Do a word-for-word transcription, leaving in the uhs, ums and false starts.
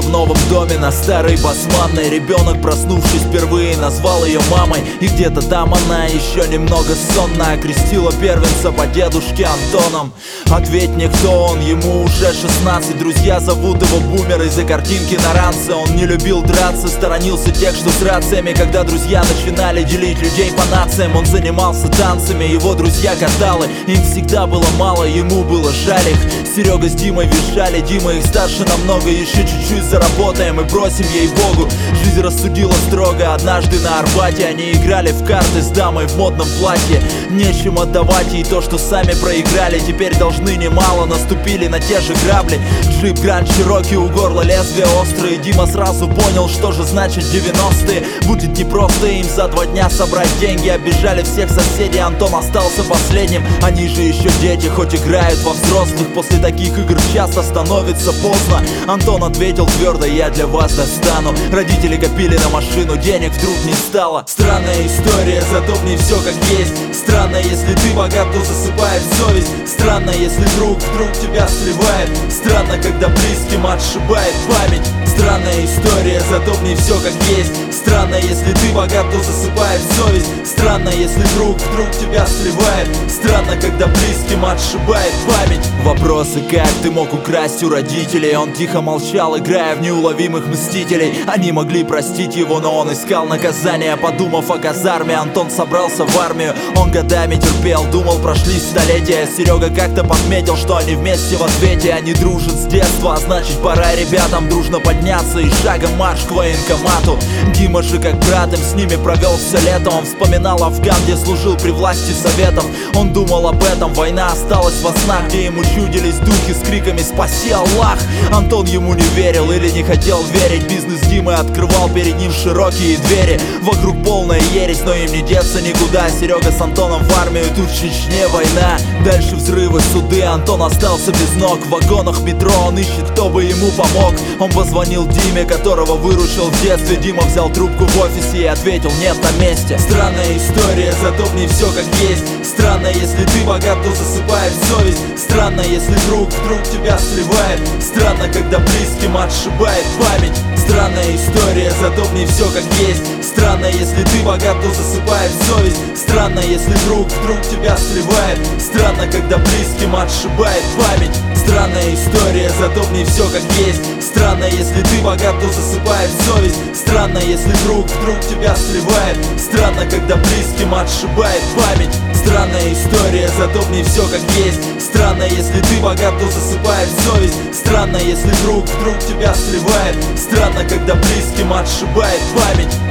в новом доме на старой басманной. Ребенок, проснувшись впервые, назвал ее мамой. И где-то там она еще немного сонно окрестила первенца по дедушке Антоном. Ответь мне, кто он, ему уже шестнадцать. Друзья зовут его Бумер из-за картинки на ранце. Он не любил драться, сторонился тех, что с рациями. Когда друзья начинали делить людей по нациям, он занимался танцами, его друзья каталы. Им всегда было мало, ему было жаль их. Серега с Димой визжали, Дима их старше намного. Еще чуть-чуть заработаем и бросим, ей-богу. Жизнь рассудила строго. Однажды на Арбате они играли в карты с дамой в модном платье. Нечем отдавать ей то, что сами проиграли. Теперь должны немало, наступили на те же грабли. Джип Гранд Чироки, у горла лезвия острые. Дима сразу понял, что же значит девяностые. Будет непросто им за два дня собрать деньги. Обижали всех соседей, Антон остался последним. Они же еще дети, хоть играют во взрослых. После таких игр часто становится поздно. Антон ответил твердо: я для вас достану. Родители копили на машину, денег вдруг не стало. Странная история, зато в ней все как есть. Странно, если ты богат, то засыпает совесть. Странно, если друг вдруг тебя сливает. Странно, когда близким отшибает память. Странная история, зато в ней все как есть. Странно, если ты богат, то засыпает совесть. Странно, если друг вдруг тебя сливает. Странно, когда близким отшибает память. Вопросы: как ты мог украсть у родителей? Он тихо молчал, играя в неуловимых мстителей. Они могли простить его, но он искал наказание. Подумав о казарме, Антон собрался в армию. Он годами терпел, думал, прошли столетия. Серега как-то подметил, что они вместе в ответе. Они дружат с детства, а значит пора ребятам дружно подняться и шагом марш к военкомату. Дима же как братом с ними провел все лето. Он вспоминал Афган, где служил при власти советов. Он думал об этом, война осталась во снах, где ему чудились духи с криками «Спаси Аллах!». Антон ему не верил или не хотел верить. Бизнес Димы открывал перед ним широкие двери. Вокруг полная ересь, но им не деться никуда. Серега с Антоном в армию, тут в Чечне война. Дальше взрывы, суды, Антон остался без ног. В вагонах метро он ищет, кто бы ему помог. Он позвонил Диме, которого выручил в детстве. Дима взял трубку в офисе и ответил: нет, на месте. Странная история, зато в ней все как есть. Странно, если ты богат, то засыпает совесть. Странно, если друг вдруг тебя сливает. Странно, когда близким отшибает память. Странная история, зато в ней все как есть. Странно, если ты богат, то засыпает совесть. Странно, если друг вдруг тебя сливает. Странно, когда близким отшибает память. Странная история, зато в ней все как есть. Странно, если ты богат, то засыпает совесть. Странно, если друг вдруг тебя сливает. Странно, когда близким отшибает память. Странная история, зато в ней все как есть. Странно, если ты богат, то засыпает совесть. Странно, если друг вдруг тебя сливает. Странно, когда близким отшибает память.